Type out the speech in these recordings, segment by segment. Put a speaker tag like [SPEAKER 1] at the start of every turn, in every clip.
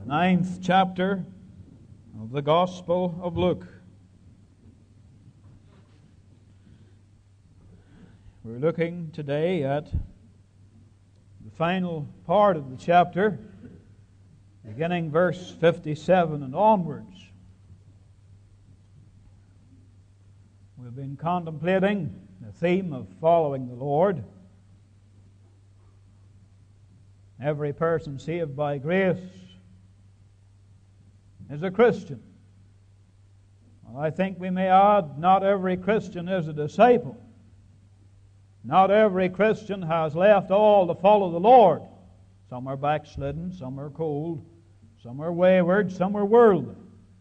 [SPEAKER 1] the 9th chapter of the Gospel of Luke. We're looking today at the final part of the chapter, beginning verse 57 and onwards. We've been contemplating the theme of following the Lord. Every person saved by grace is a Christian. Well, I think we may add, not every Christian is a disciple. Not every Christian has left all to follow the Lord. Some are backslidden, some are cold, some are wayward, some are worldly.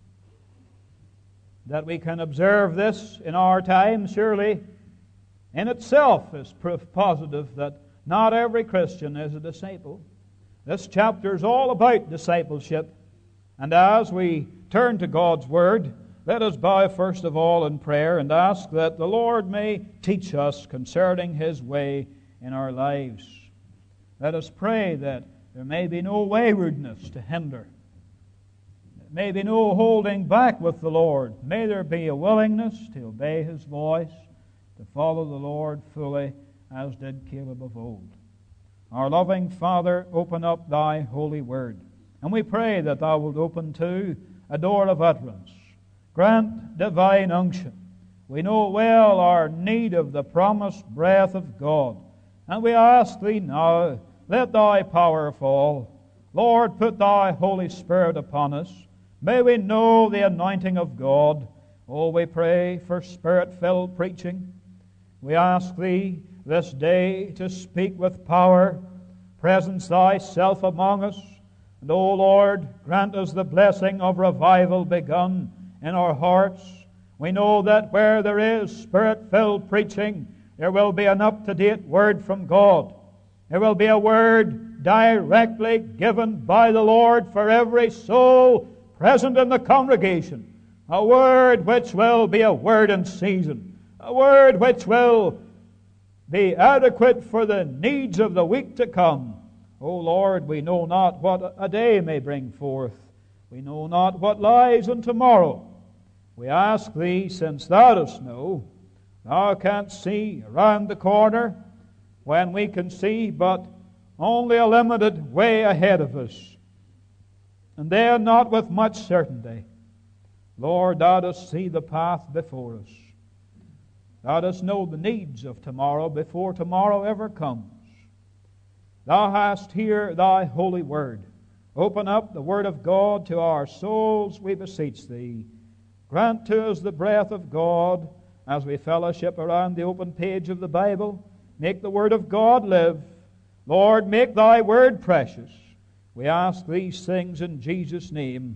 [SPEAKER 1] That we can observe this in our time, surely, in itself is proof positive that not every Christian is a disciple. This chapter is all about discipleship. And as we turn to God's Word, let us bow first of all in prayer and ask that the Lord may teach us concerning His way in our lives. Let us pray that there may be no waywardness to hinder. There may be no holding back with the Lord. May there be a willingness to obey His voice, to follow the Lord fully, as did Caleb of old. Our loving Father, open up Thy holy Word. And we pray that Thou wilt open too a door of utterance. Grant divine unction. We know well our need of the promised breath of God. And we ask Thee now, let Thy power fall. Lord, put Thy Holy Spirit upon us. May we know the anointing of God. Oh, we pray for Spirit-filled preaching. We ask Thee this day to speak with power. Presence Thyself among us. And, O Lord, grant us the blessing of revival begun in our hearts. We know that where there is Spirit-filled preaching, there will be an up-to-date word from God. There will be a word directly given by the Lord for every soul present in the congregation. A word which will be a word in season. A word which will be adequate for the needs of the week to come. O Lord, we know not what a day may bring forth. We know not what lies in tomorrow. We ask Thee, since Thou dost know, Thou canst see around the corner when we can see but only a limited way ahead of us. And then not with much certainty. Lord, Thou dost see the path before us. Thou dost know the needs of tomorrow before tomorrow ever comes. Thou hast here Thy holy word. Open up the word of God to our souls, we beseech Thee. Grant to us the breath of God as we fellowship around the open page of the Bible. Make the word of God live. Lord, make Thy word precious. We ask these things in Jesus' name.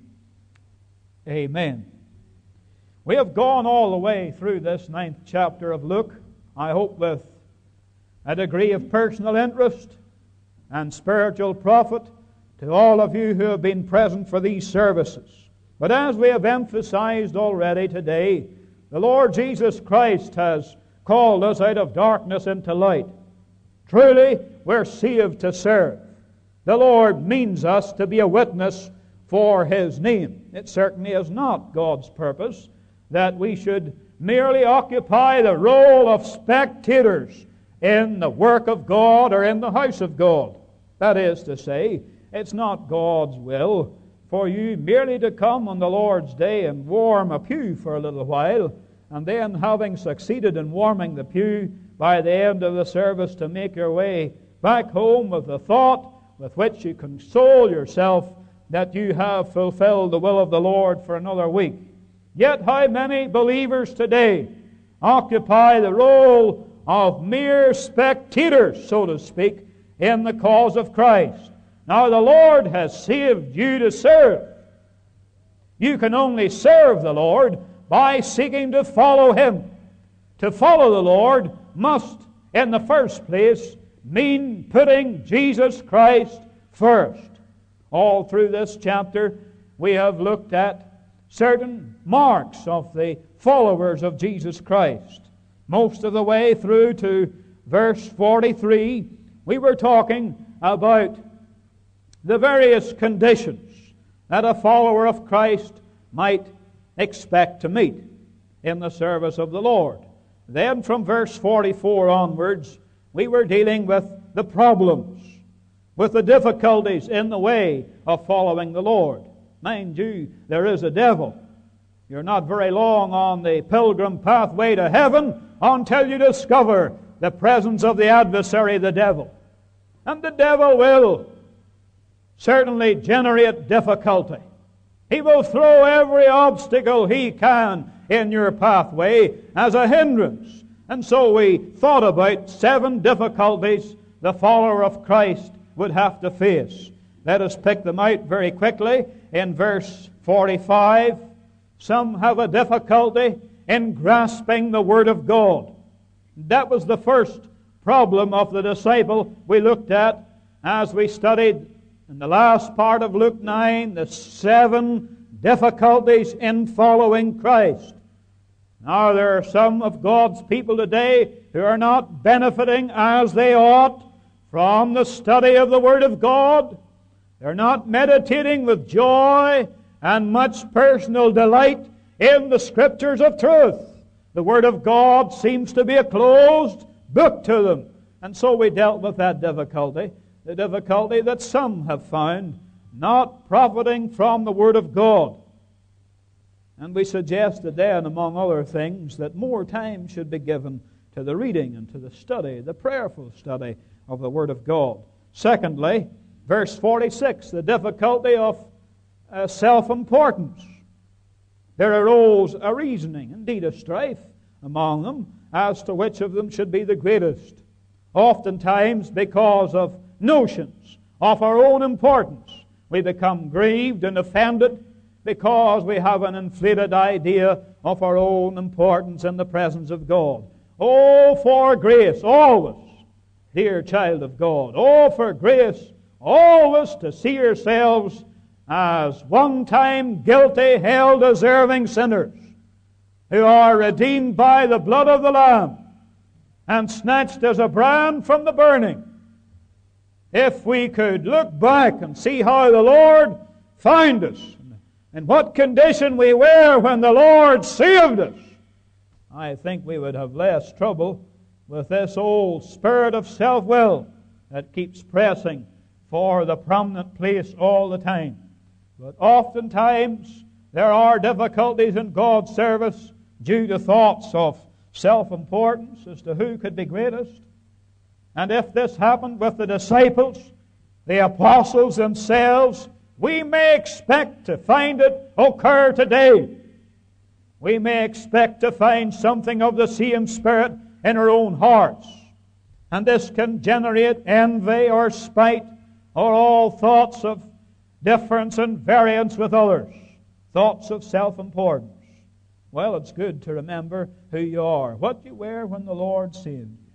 [SPEAKER 1] Amen. We have gone all the way through this 9th chapter of Luke, I hope with a degree of personal interest and spiritual profit to all of you who have been present for these services. But as we have emphasized already today, the Lord Jesus Christ has called us out of darkness into light. Truly, we're saved to serve. The Lord means us to be a witness for His name. It certainly is not God's purpose that we should merely occupy the role of spectators in the work of God or in the house of God. That is to say, it's not God's will for you merely to come on the Lord's day and warm a pew for a little while, and then, having succeeded in warming the pew, by the end of the service to make your way back home with the thought with which you console yourself that you have fulfilled the will of the Lord for another week. Yet how many believers today occupy the role of mere spectators, so to speak, in the cause of Christ? Now the Lord has saved you to serve. You can only serve the Lord by seeking to follow Him. To follow the Lord must, in the first place, mean putting Jesus Christ first. All through this chapter, we have looked at certain marks of the followers of Jesus Christ. Most of the way through to verse 43, we were talking about the various conditions that a follower of Christ might expect to meet in the service of the Lord. Then from verse 44 onwards, we were dealing with the problems, with the difficulties in the way of following the Lord. Mind you, there is a devil. You're not very long on the pilgrim pathway to heaven until you discover the presence of the adversary, the devil. And the devil will certainly generate difficulty. He will throw every obstacle he can in your pathway as a hindrance. And so we thought about 7 difficulties the follower of Christ would have to face. Let us pick them out very quickly. In verse 45, some have a difficulty in grasping the Word of God. That was the first problem of the disciple we looked at as we studied in the last part of Luke 9, the 7 difficulties in following Christ. Now, there are some of God's people today who are not benefiting as they ought from the study of the Word of God. They're not meditating with joy and much personal delight in the Scriptures of truth. The Word of God seems to be a closed book to them. And so we dealt with that difficulty, the difficulty that some have found not profiting from the Word of God. And we suggested then, among other things, that more time should be given to the reading and to the study, the prayerful study of the Word of God. Secondly, verse 46, the difficulty of self-importance. There arose a reasoning, indeed a strife among them, as to which of them should be the greatest. Oftentimes, because of notions of our own importance, we become grieved and offended because we have an inflated idea of our own importance in the presence of God. Oh, for grace, always, dear child of God. Oh, for grace, always to see yourselves as one-time guilty, hell-deserving sinners who are redeemed by the blood of the Lamb and snatched as a brand from the burning. If we could look back and see how the Lord found us, and what condition we were when the Lord saved us, I think we would have less trouble with this old spirit of self-will that keeps pressing for the prominent place all the time. But oftentimes there are difficulties in God's service due to thoughts of self-importance as to who could be greatest. And if this happened with the disciples, the apostles themselves, we may expect to find it occur today. We may expect to find something of the same spirit in our own hearts. And this can generate envy or spite or all thoughts of difference and variance with others, thoughts of self-importance. Well, it's good to remember who you are, what you were when the Lord saved you.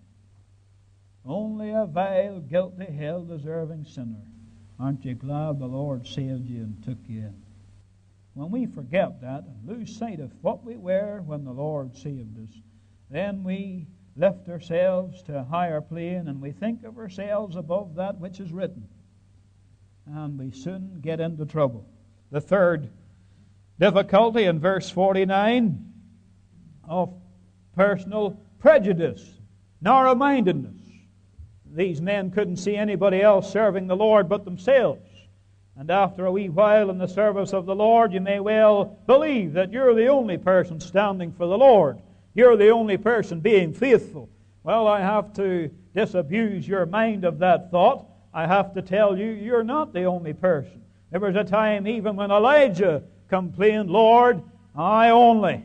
[SPEAKER 1] Only a vile, guilty, hell-deserving sinner. Aren't you glad the Lord saved you and took you in? When we forget that and lose sight of what we were when the Lord saved us, then we lift ourselves to a higher plane and we think of ourselves above that which is written. And we soon get into trouble. The third difficulty in verse 49 of personal prejudice, narrow-mindedness. These men couldn't see anybody else serving the Lord but themselves. And after a wee while in the service of the Lord, you may well believe that you're the only person standing for the Lord. You're the only person being faithful. Well, I have to disabuse your mind of that thought. I have to tell you, you're not the only person. There was a time even when Elijah complained, Lord, I only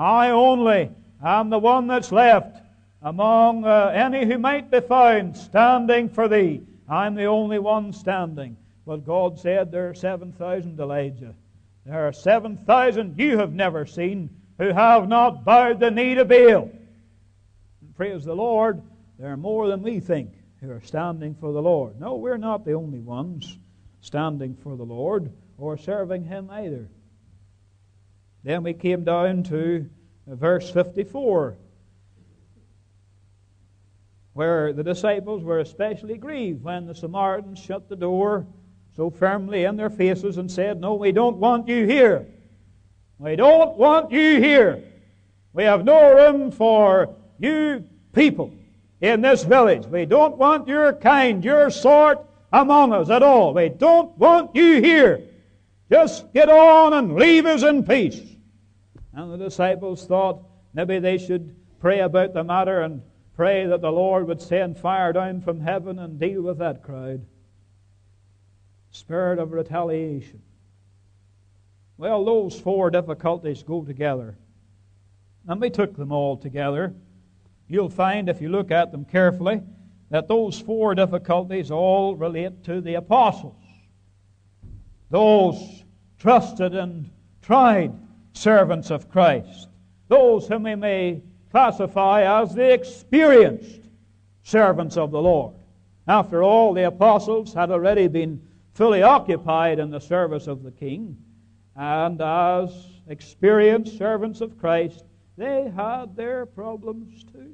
[SPEAKER 1] am the one that's left among any who might be found standing for thee. I'm the only one standing. But God said there are 7,000, Elijah. There are 7,000 you have never seen who have not bowed the knee to Baal. And praise the Lord, there are more than we think who are standing for the Lord. No, we're not the only ones standing for the Lord or serving Him either. Then we came down to verse 54, where the disciples were especially grieved when the Samaritans shut the door so firmly in their faces and said, "No, we don't want you here. We don't want you here. We have no room for you people in this village. We don't want your kind, your sort among us at all. We don't want you here. Just get on and leave us in peace." And the disciples thought maybe they should pray about the matter and pray that the Lord would send fire down from heaven and deal with that crowd. Spirit of retaliation. Well, those four difficulties go together. And we took them all together. You'll find, if you look at them carefully, that those four difficulties all relate to the apostles. Those trusted and tried servants of Christ. Those whom we may classify as the experienced servants of the Lord. After all, the apostles had already been fully occupied in the service of the King, and as experienced servants of Christ, they had their problems too.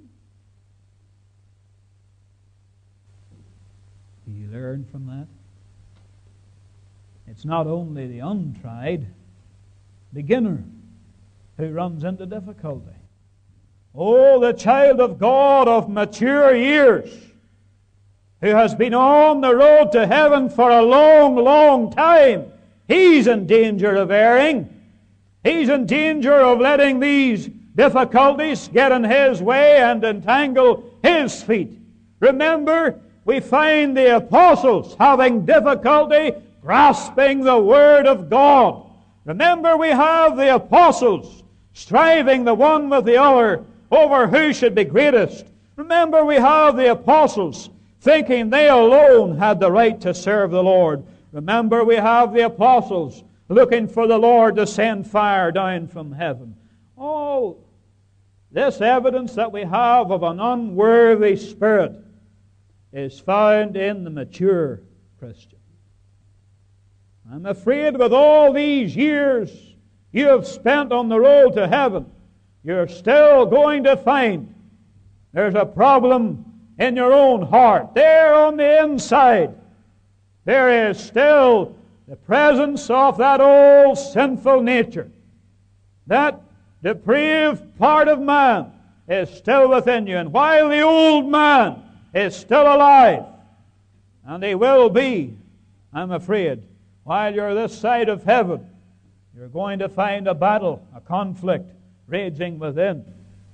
[SPEAKER 1] Do you learn from that? It's not only the untried beginner who runs into difficulty. Oh, the child of God of mature years, who has been on the road to heaven for a long, long time, he's in danger of erring. He's in danger of letting these difficulties get in his way and entangle his feet. Remember, we find the apostles having difficulty grasping the Word of God. Remember, we have the apostles striving the one with the other over who should be greatest. Remember, we have the apostles thinking they alone had the right to serve the Lord. Remember, we have the apostles looking for the Lord to send fire down from heaven. Oh, this evidence that we have of an unworthy spirit is found in the mature Christian. I'm afraid with all these years you have spent on the road to heaven, you're still going to find there's a problem in your own heart. There on the inside, there is still the presence of that old sinful nature. That depraved part of man is still within you. And while the old man is still alive, and he will be, I'm afraid, while you're this side of heaven, you're going to find a battle, a conflict raging within.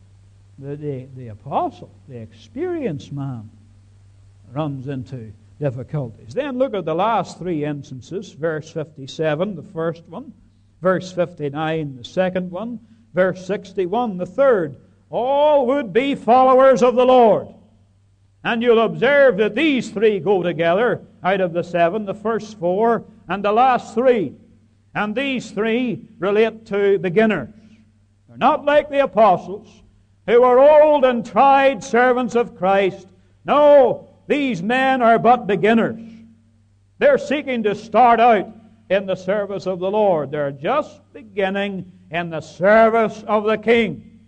[SPEAKER 1] The apostle, the experienced man, runs into difficulties. Then look at the last three instances. Verse 57, the first one. Verse 59, the second one. Verse 61, the third. All would be followers of the Lord. And you'll observe that these three go together out of the seven, the first four and the last three. And these three relate to beginners. They're not like the apostles, who are old and tried servants of Christ. No, these men are but beginners. They're seeking to start out in the service of the Lord. They're just beginning in the service of the King.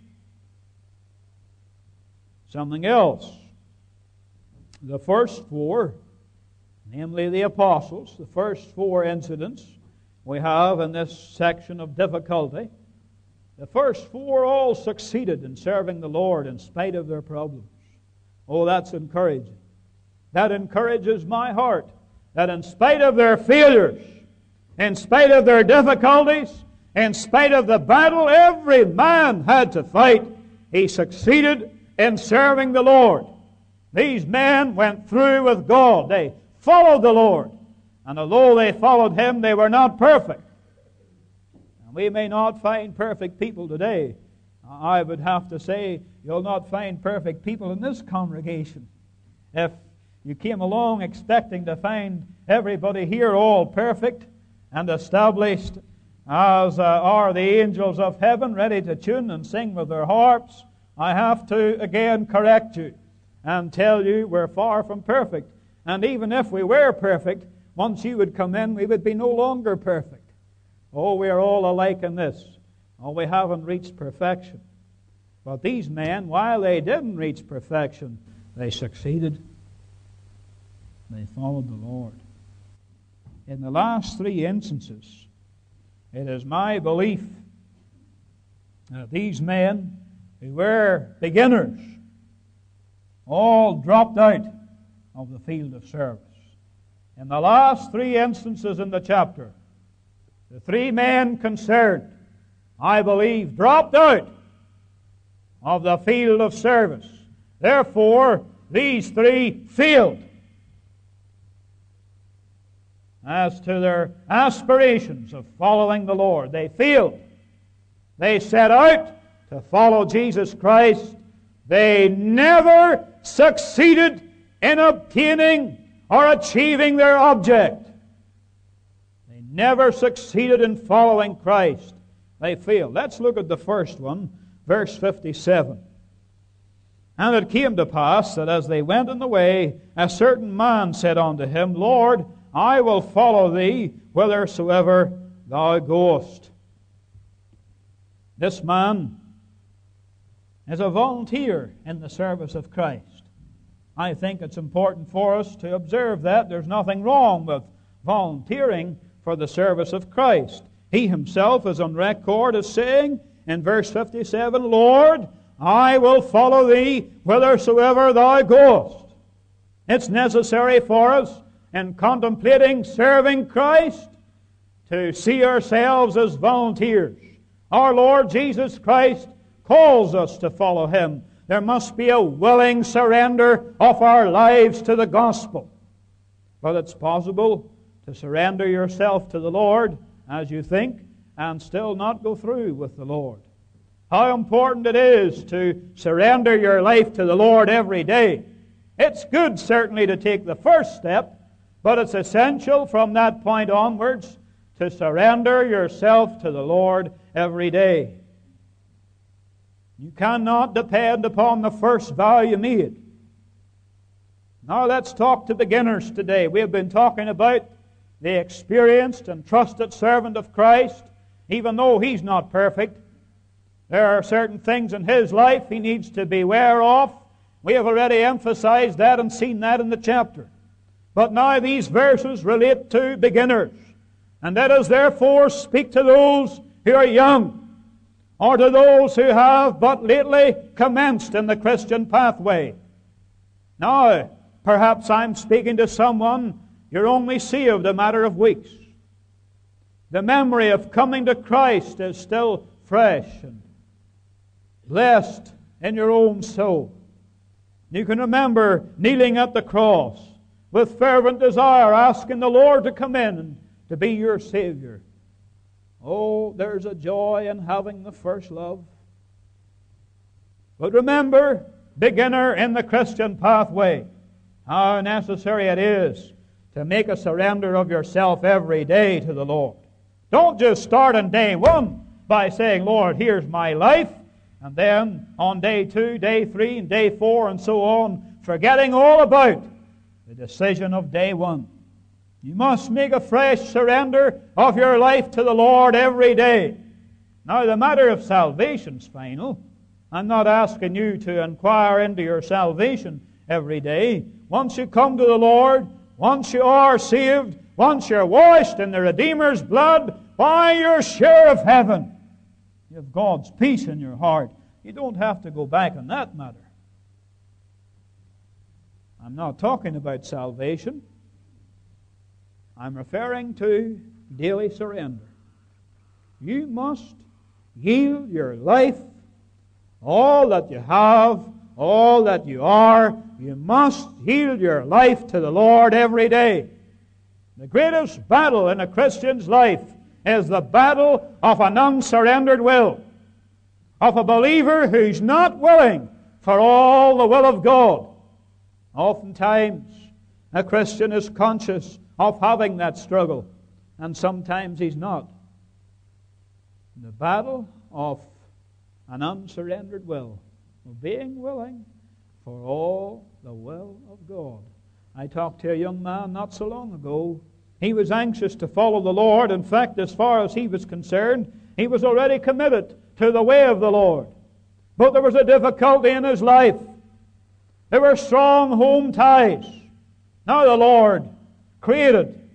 [SPEAKER 1] Something else. The first four, namely the apostles, the first four incidents we have in this section of difficulty, the first four all succeeded in serving the Lord in spite of their problems. Oh, that's encouraging. That encourages my heart, that in spite of their failures, in spite of their difficulties, in spite of the battle every man had to fight, he succeeded in serving the Lord. These men went through with God. They followed the Lord. And although they followed Him, they were not perfect. And we may not find perfect people today. I would have to say you'll not find perfect people in this congregation. If you came along expecting to find everybody here all perfect and established as are the angels of heaven, ready to tune and sing with their harps, I have to again correct you and tell you we're far from perfect. And even if we were perfect, once you would come in, we would be no longer perfect. Oh, we are all alike in this. Oh, we haven't reached perfection. But these men, while they didn't reach perfection, they succeeded. They followed the Lord. in the last three instances, it is my belief that these men who were beginners all dropped out of the field of service. In the last three instances in the chapter, the three men concerned, I believe, dropped out of the field of service. Therefore, these three failed as to their aspirations of following the Lord. They failed. They set out to follow Jesus Christ. They never succeeded in obtaining or achieving their object. They never succeeded in following Christ. They failed. Let's look at the first one, verse 57. And it came to pass that as they went in the way, a certain man said unto him, Lord, I will follow thee whithersoever thou goest. This man is a volunteer in the service of Christ. I think it's important for us to observe that. There's nothing wrong with volunteering for the service of Christ. He himself is on record as saying in verse 57, Lord, I will follow thee whithersoever thou goest. It's necessary for us in contemplating serving Christ to see ourselves as volunteers. Our Lord Jesus Christ calls us to follow Him. There must be a willing surrender of our lives to the gospel. But it's possible to surrender yourself to the Lord as you think and still not go through with the Lord. How important it is to surrender your life to the Lord every day. It's good certainly to take the first step, but it's essential from that point onwards to surrender yourself to the Lord every day. You cannot depend upon the first vow you made. Now let's talk to beginners today. We have been talking about the experienced and trusted servant of Christ. Even though he's not perfect, there are certain things in his life he needs to beware of. We have already emphasized that and seen that in the chapter. But now these verses relate to beginners. And let us therefore speak to those who are young, or to those who have but lately commenced in the Christian pathway. Now, perhaps I'm speaking to someone you're only saved a matter of weeks. The memory of coming to Christ is still fresh and blessed in your own soul. You can remember kneeling at the cross with fervent desire, asking the Lord to come in and to be your Savior. Oh, there's a joy in having the first love. But remember, beginner in the Christian pathway, how necessary it is to make a surrender of yourself every day to the Lord. Don't just start on day one by saying, Lord, here's my life, and then on day 2, day 3, and day 4, and so on, forgetting all about the decision of day 1. You must make a fresh surrender of your life to the Lord every day. Now, the matter of salvation's final. I'm not asking you to inquire into your salvation every day. Once you come to the Lord, once you are saved, once you're washed in the Redeemer's blood, why, you're sure of heaven. You have God's peace in your heart. You don't have to go back on that matter. I'm not talking about salvation. I'm referring to daily surrender. You must yield your life, all that you have, all that you are. You must yield your life to the Lord every day. The greatest battle in a Christian's life is the battle of an unsurrendered will, of a believer who's not willing for all the will of God. Oftentimes, a Christian is conscious of having that struggle, and sometimes he's not. The battle of an unsurrendered will, of being willing for all the will of God. I talked to a young man not so long ago. He was anxious to follow the Lord. In fact, as far as he was concerned, he was already committed to the way of the Lord. But there was a difficulty in his life. There were strong home ties. Now the Lord created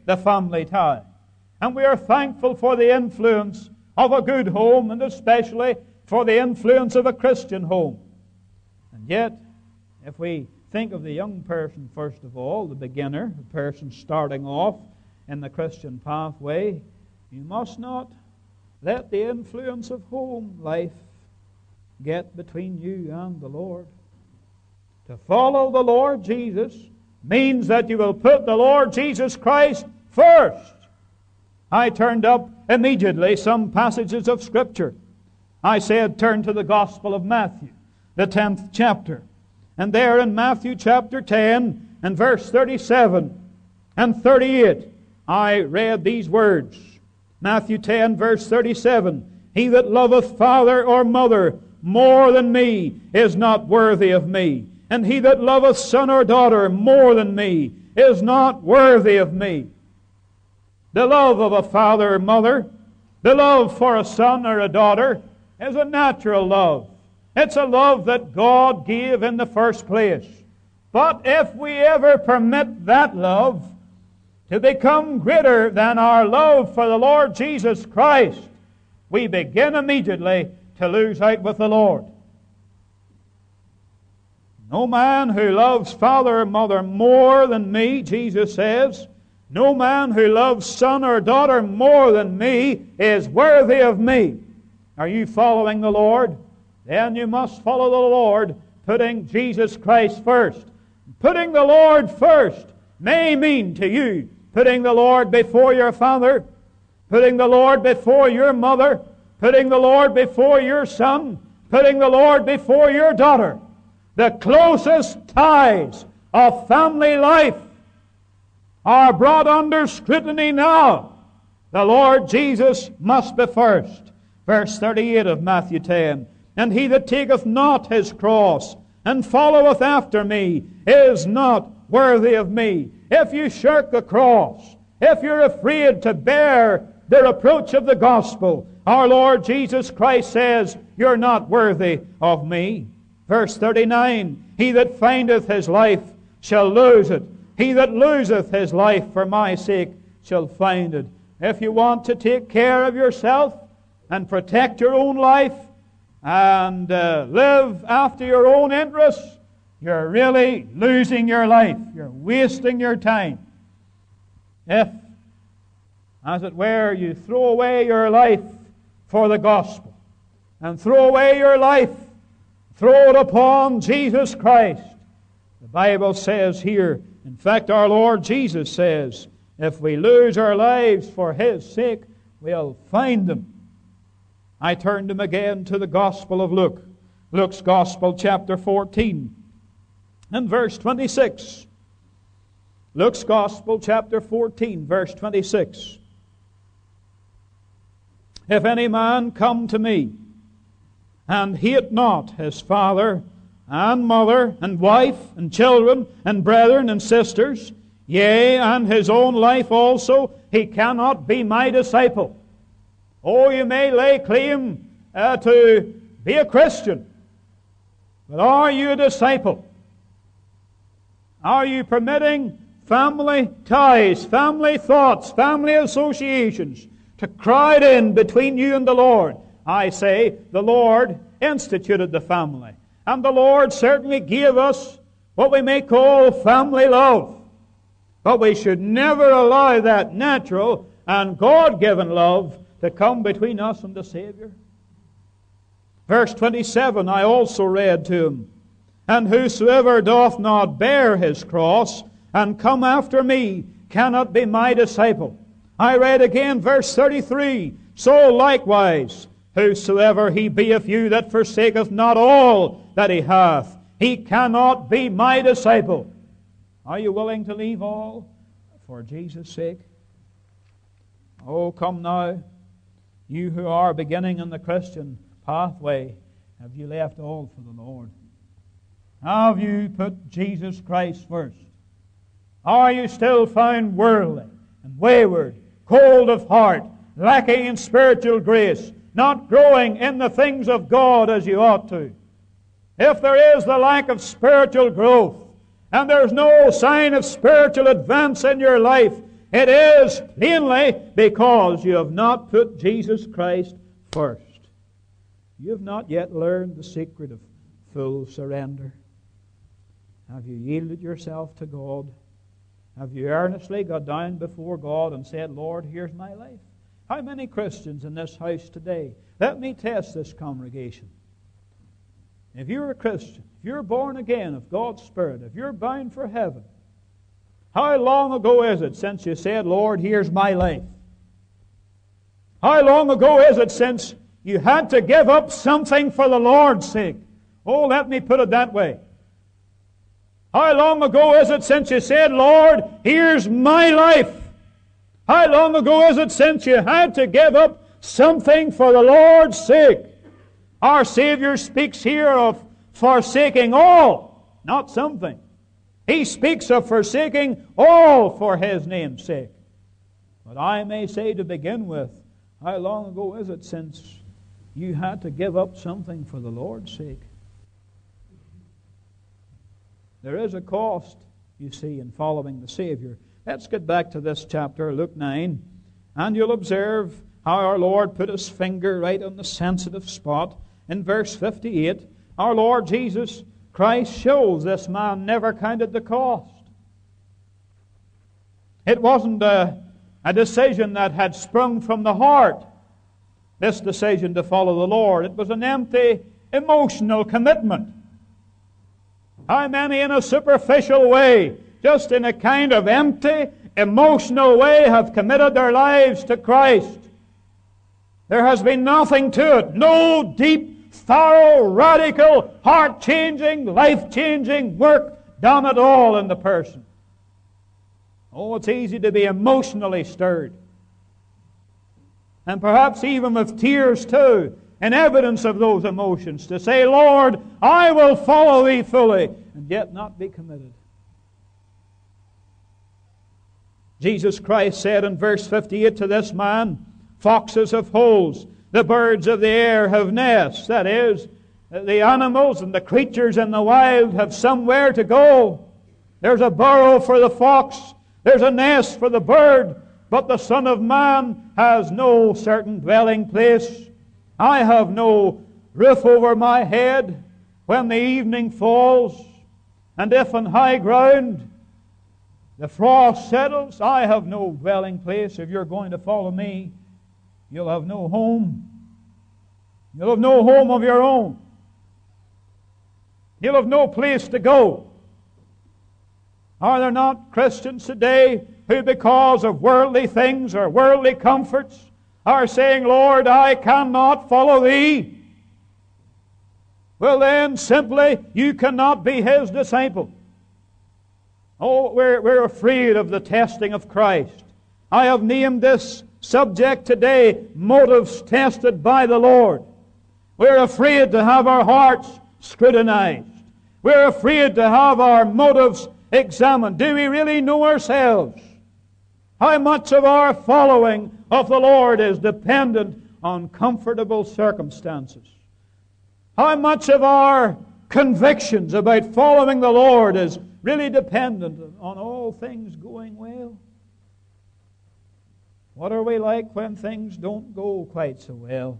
[SPEAKER 1] the family tie. And we are thankful for the influence of a good home, and especially for the influence of a Christian home. And yet, if we think of the young person first of all, the beginner, the person starting off in the Christian pathway, you must not let the influence of home life get between you and the Lord. To follow the Lord Jesus means that you will put the Lord Jesus Christ first. I turned up immediately some passages of Scripture. I said turn to the Gospel of Matthew, the 10th chapter. And there in Matthew chapter 10 and verse 37 and 38, I read these words. Matthew 10 verse 37, He that loveth father or mother more than me is not worthy of me. And he that loveth son or daughter more than me is not worthy of me. The love of a father or mother, the love for a son or a daughter, is a natural love. It's a love that God gave in the first place. But if we ever permit that love to become greater than our love for the Lord Jesus Christ, we begin immediately to lose out with the Lord. No man who loves father or mother more than me, Jesus says, no man who loves son or daughter more than me is worthy of me. Are you following the Lord? Then you must follow the Lord, putting Jesus Christ first. Putting the Lord first may mean to you putting the Lord before your father, putting the Lord before your mother, putting the Lord before your son, putting the Lord before your daughter. The closest ties of family life are brought under scrutiny now. The Lord Jesus must be first. Verse 38 of Matthew 10. And he that taketh not his cross and followeth after me is not worthy of me. If you shirk the cross, if you're afraid to bear the reproach of the gospel, our Lord Jesus Christ says, you're not worthy of me. Verse 39, He that findeth his life shall lose it. He that loseth his life for my sake shall find it. If you want to take care of yourself and protect your own life and live after your own interests, you're really losing your life. You're wasting your time. If, as it were, you throw away your life for the gospel and throw away your life, throw it upon Jesus Christ. The Bible says here, in fact, our Lord Jesus says, if we lose our lives for His sake, we'll find them. I turned him again to the Gospel of Luke. Luke's Gospel, chapter 14, and verse 26. Luke's Gospel, chapter 14, verse 26. If any man come to me, and hate not his father and mother and wife and children and brethren and sisters, yea, and his own life also, he cannot be my disciple. Oh, you may lay claim to be a Christian, but are you a disciple? Are you permitting family ties, family thoughts, family associations to crowd in between you and the Lord? I say, the Lord instituted the family. And the Lord certainly gave us what we may call family love. But we should never allow that natural and God-given love to come between us and the Savior. Verse 27, I also read to him, And whosoever doth not bear his cross and come after me cannot be my disciple. I read again verse 33, So likewise, whosoever he be of you that forsaketh not all that he hath, he cannot be my disciple. Are you willing to leave all for Jesus' sake? Oh, come now. You who are beginning in the Christian pathway, have you left all for the Lord? Have you put Jesus Christ first? Are you still found worldly and wayward, cold of heart, lacking in spiritual grace, not growing in the things of God as you ought to? If there is the lack of spiritual growth, and there's no sign of spiritual advance in your life, It is plainly because you have not put Jesus Christ first. You have not yet learned the secret of full surrender. Have you yielded yourself to God? Have you earnestly got down before God and said, Lord, here's my life? How many Christians in this house today? Let me test this congregation. If you're a Christian, if you're born again of God's Spirit, if you're bound for heaven, how long ago is it since you said, Lord, here's my life? How long ago is it since you had to give up something for the Lord's sake? Oh, let me put it that way. How long ago is it since you said, Lord, here's my life? How long ago is it since you had to give up something for the Lord's sake? Our Savior speaks here of forsaking all, not something. He speaks of forsaking all for His name's sake. But I may say to begin with, how long ago is it since you had to give up something for the Lord's sake? There is a cost, you see, in following the Savior. Let's get back to this chapter, Luke 9, and you'll observe how our Lord put His finger right on the sensitive spot. In verse 58, our Lord Jesus Christ shows this man never counted the cost. It wasn't a decision that had sprung from the heart, this decision to follow the Lord. It was an empty, emotional commitment. How many in a superficial way, just in a kind of empty, emotional way, have committed their lives to Christ? There has been nothing to it. No deep, thorough, radical, heart-changing, life-changing work done at all in the person. Oh, it's easy to be emotionally stirred. And perhaps even with tears too, in evidence of those emotions, to say, Lord, I will follow Thee fully, and yet not be committed. Jesus Christ said in verse 58 to this man, foxes have holes, the birds of the air have nests. That is, the animals and the creatures in the wild have somewhere to go. There's a burrow for the fox, there's a nest for the bird, but the Son of Man has no certain dwelling place. I have no roof over my head when the evening falls, and if on high ground the frost settles, I have no dwelling place. If you're going to follow me, you'll have no home. You'll have no home of your own. You'll have no place to go. Are there not Christians today who, because of worldly things or worldly comforts, are saying, Lord, I cannot follow Thee? Well then, simply, you cannot be His disciple. Oh, we're afraid of the testing of Christ. I have named this subject today, motives tested by the Lord. We're afraid to have our hearts scrutinized. We're afraid to have our motives examined. Do we really know ourselves? How much of our following of the Lord is dependent on comfortable circumstances? How much of our convictions about following the Lord is really dependent on all things going well? What are we like when things don't go quite so well?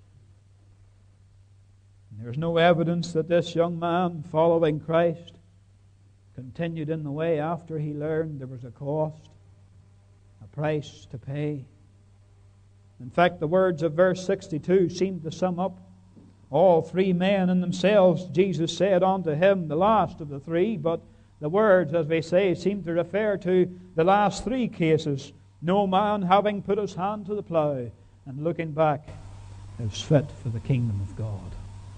[SPEAKER 1] There's no evidence that this young man following Christ continued in the way after he learned there was a cost, a price to pay. In fact, the words of verse 62 seem to sum up all three men in themselves. Jesus said unto him, the last of the three, but the words, as we say, seem to refer to the last three cases. No man having put his hand to the plough and looking back is fit for the kingdom of God.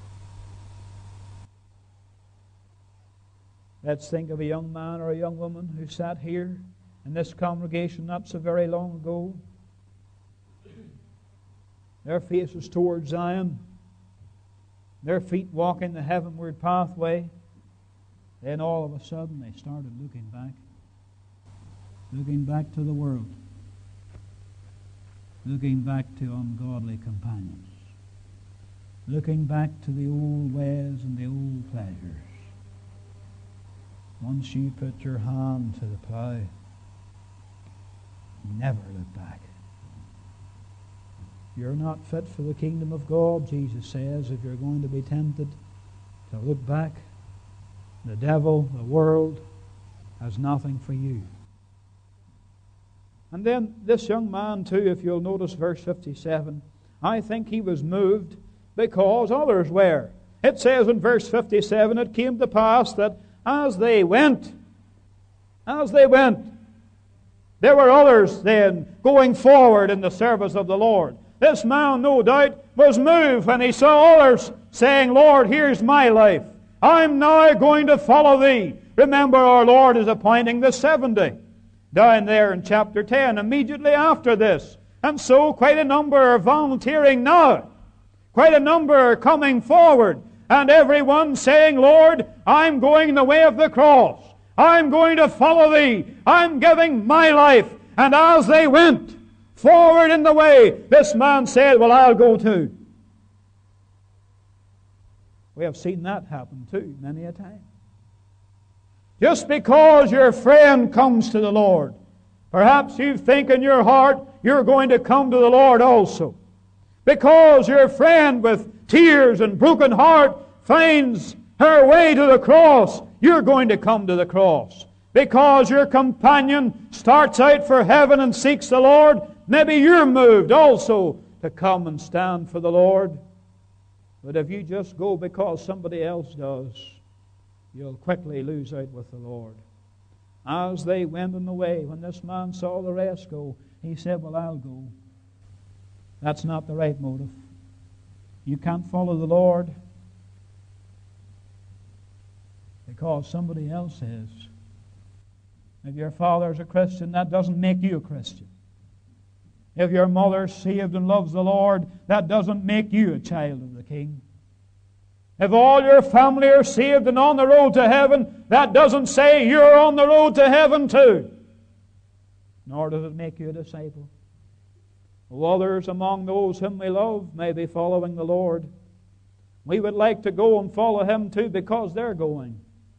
[SPEAKER 1] Let's think of a young man or a young woman who sat here in this congregation not so very long ago. Their faces toward Zion, their feet walking the heavenward pathway. Then all of a sudden they started looking back to the world, looking back to ungodly companions, looking back to the old ways and the old pleasures. Once you put your hand to the plough, never look back. You're not fit for the kingdom of God, Jesus says, if you're going to be tempted to look back. The devil, the world, has nothing for you. And then this young man too, if you'll notice verse 57, I think he was moved because others were. It says in verse 57, it came to pass that as they went, there were others then going forward in the service of the Lord. This man, no doubt, was moved when he saw others saying, Lord, here's my life. I'm now going to follow Thee. Remember, our Lord is appointing the 70 down there in chapter 10, immediately after this. And so quite a number are volunteering now. Quite a number are coming forward. And everyone saying, Lord, I'm going the way of the cross. I'm going to follow Thee. I'm giving my life. And as they went forward in the way, this man said, well, I'll go too. We have seen that happen too many a time. Just because your friend comes to the Lord, perhaps you think in your heart you're going to come to the Lord also. Because your friend with tears and broken heart finds her way to the cross, you're going to come to the cross. Because your companion starts out for heaven and seeks the Lord, maybe you're moved also to come and stand for the Lord. But if you just go because somebody else does, you'll quickly lose out with the Lord. As they went in the way, when this man saw the rest go, he said, well, I'll go. That's not the right motive. You can't follow the Lord because somebody else is. If your father's a Christian, that doesn't make you a Christian. If your mother's saved and loves the Lord, that doesn't make you a child of the King. If all your family are saved and on the road to heaven, that doesn't say you're on the road to heaven too. Nor does it make you a disciple. Others among those whom we love may be following the Lord. We would like to go and follow Him too because they're going.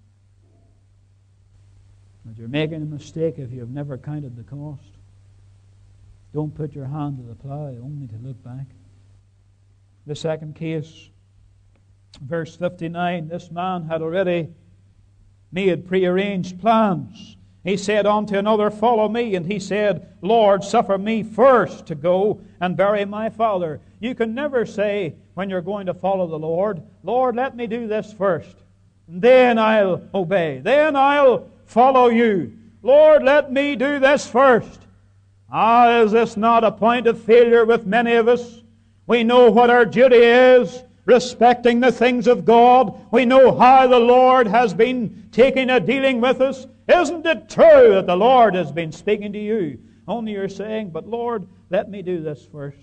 [SPEAKER 1] But you're making a mistake if you've never counted the cost. Don't put your hand to the plow only to look back. The second case, verse 59, this man had already made prearranged plans. He said unto another, follow me. And he said, Lord, suffer me first to go and bury my father. You can never say when you're going to follow the Lord, Lord, let me do this first. And then I'll obey. Then I'll follow you. Lord, let me do this first. Is this not a point of failure with many of us? We know what our duty is, respecting the things of God. We know how the Lord has been taking a dealing with us. Isn't it true that the Lord has been speaking to you? Only you're saying, but Lord, let me do this first.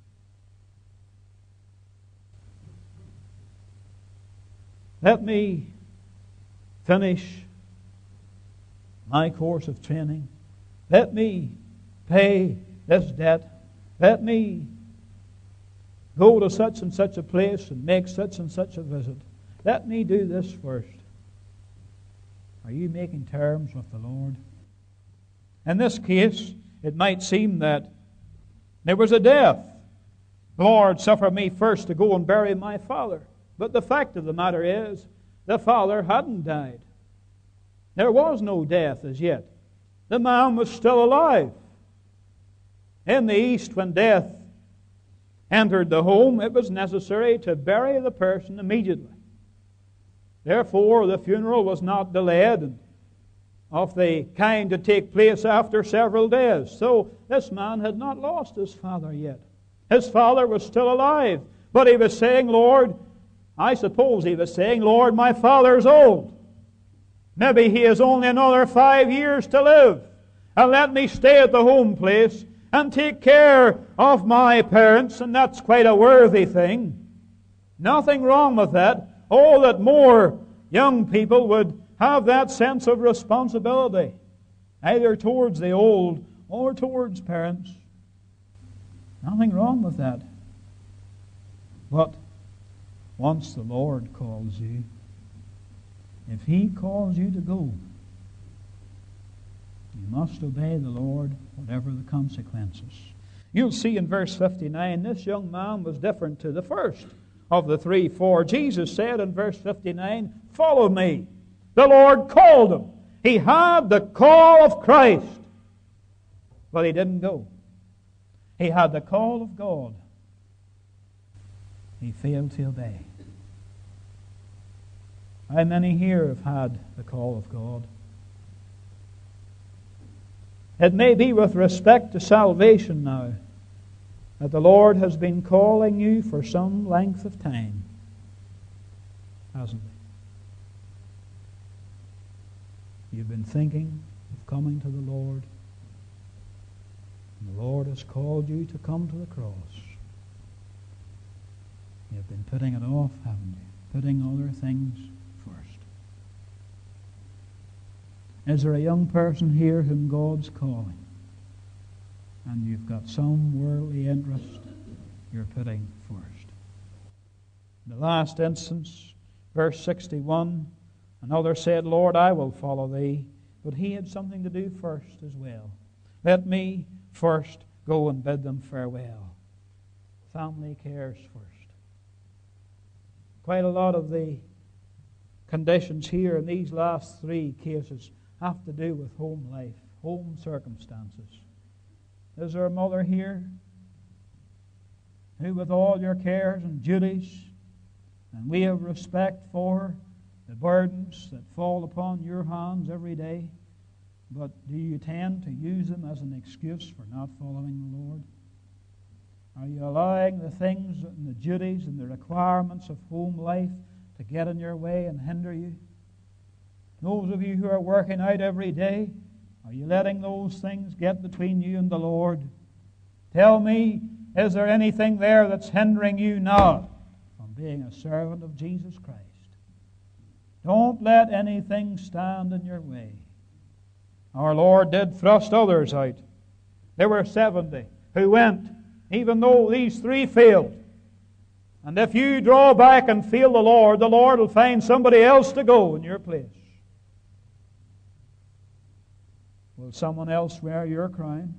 [SPEAKER 1] Let me finish my course of training. Let me pay this debt. Let me go to such and such a place and make such and such a visit. Let me do this first. Are you making terms with the Lord? In this case, it might seem that there was a death. Lord, suffer me first to go and bury my father. But the fact of the matter is, the father hadn't died. There was no death as yet. The man was still alive. In the East, when death entered the home, it was necessary to bury the person immediately. Therefore, the funeral was not delayed, and of the kind to take place after several days. So this man had not lost his father yet. His father was still alive. But he was saying, Lord, I suppose he was saying, Lord, my father's old. Maybe he has only another 5 years to live. And let me stay at the home place and take care of my parents, and that's quite a worthy thing. Nothing wrong with that. Oh, that more young people would have that sense of responsibility, either towards the old or towards parents. Nothing wrong with that. But once the Lord calls you, if He calls you to go, You must obey the Lord, whatever the consequences. You'll see in verse 59, this young man was different to the first of the three. For Jesus said in verse 59, "Follow me." The Lord called him. He had the call of Christ, but he didn't go. He had the call of God. He failed to obey. How many here have had the call of God? It may be with respect to salvation now that the Lord has been calling you for some length of time, hasn't He? You've been thinking of coming to the Lord, and the Lord has called you to come to the cross. You've been putting it off, haven't you? Putting other things first. Is there a young person here whom God's calling, and you've got some worldly interest you're putting first? In the last instance, verse 61, another said, "Lord, I will follow thee." But he had something to do first as well. Let me first go and bid them farewell. Family cares first. Quite a lot of the conditions here in these last three cases have to do with home life, home circumstances. Is there a mother here who, with all your cares and duties, and we have respect for the burdens that fall upon your hands every day, but do you tend to use them as an excuse for not following the Lord? Are you allowing the things and the duties and the requirements of home life to get in your way and hinder you? Those of you who are working out every day, are you letting those things get between you and the Lord? Tell me, is there anything there that's hindering you now from being a servant of Jesus Christ? Don't let anything stand in your way. Our Lord did thrust others out. There were 70 who went, even though these three failed. And if you draw back and feel the Lord will find somebody else to go in your place. Will someone else wear your crown?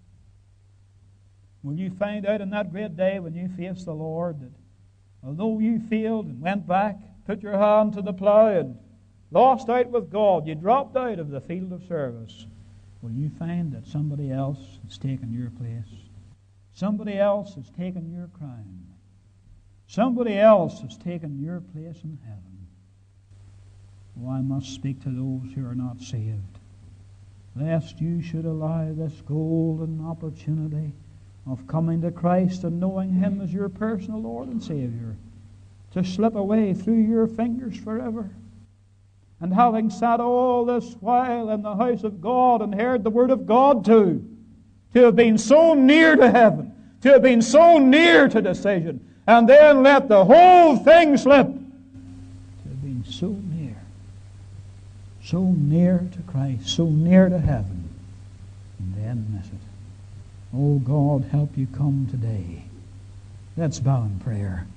[SPEAKER 1] Will you find out in that great day when you face the Lord that although you failed and went back, put your hand to the plow and lost out with God, you dropped out of the field of service, will you find that somebody else has taken your place? Somebody else has taken your crown. Somebody else has taken your place in heaven. Oh, I must speak to those who are not saved, lest you should allow this golden opportunity of coming to Christ and knowing Him as your personal Lord and Savior to slip away through your fingers forever. And having sat all this while in the house of God and heard the Word of God too, to have been so near to heaven, to have been so near to decision, and then let the whole thing slip, to have been so near to Christ, so near to heaven, and then miss it. Oh God, help you come today. Let's bow in prayer.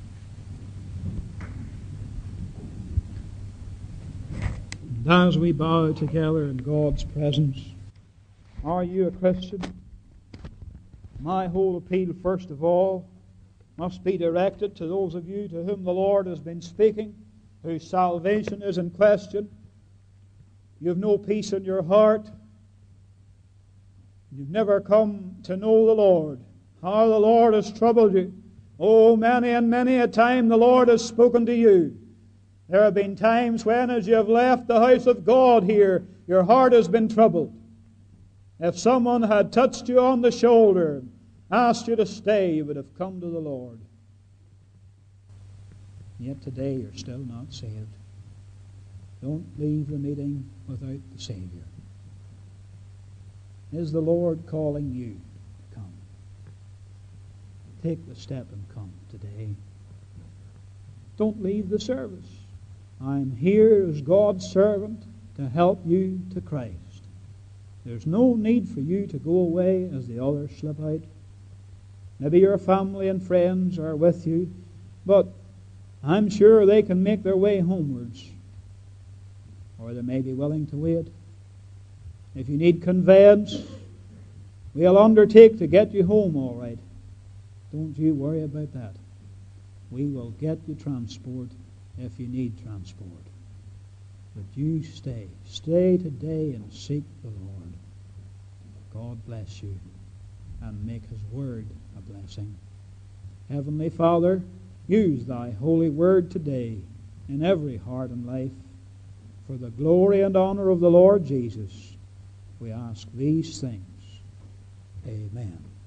[SPEAKER 1] And as we bow together in God's presence, are you a Christian? My whole appeal, first of all, must be directed to those of you to whom the Lord has been speaking, whose salvation is in question. You have no peace in your heart. You've never come to know the Lord. How the Lord has troubled you. Oh, many and many a time the Lord has spoken to you. There have been times when, as you have left the house of God here, your heart has been troubled. If someone had touched you on the shoulder and asked you to stay, you would have come to the Lord. Yet today you're still not saved. Don't leave the meeting without the Savior. Is the Lord calling you to come? Take the step and come today. Don't leave the service. I'm here as God's servant to help you to Christ. There's no need for you to go away as the others slip out. Maybe your family and friends are with you, but I'm sure they can make their way homewards, or they may be willing to wait. If you need conveyance, we'll undertake to get you home all right. Don't you worry about that. We will get you transport if you need transport. But you stay. Stay today and seek the Lord. God bless you and make His Word a blessing. Heavenly Father, use Thy holy Word today in every heart and life. For the glory and honor of the Lord Jesus, we ask these things. Amen.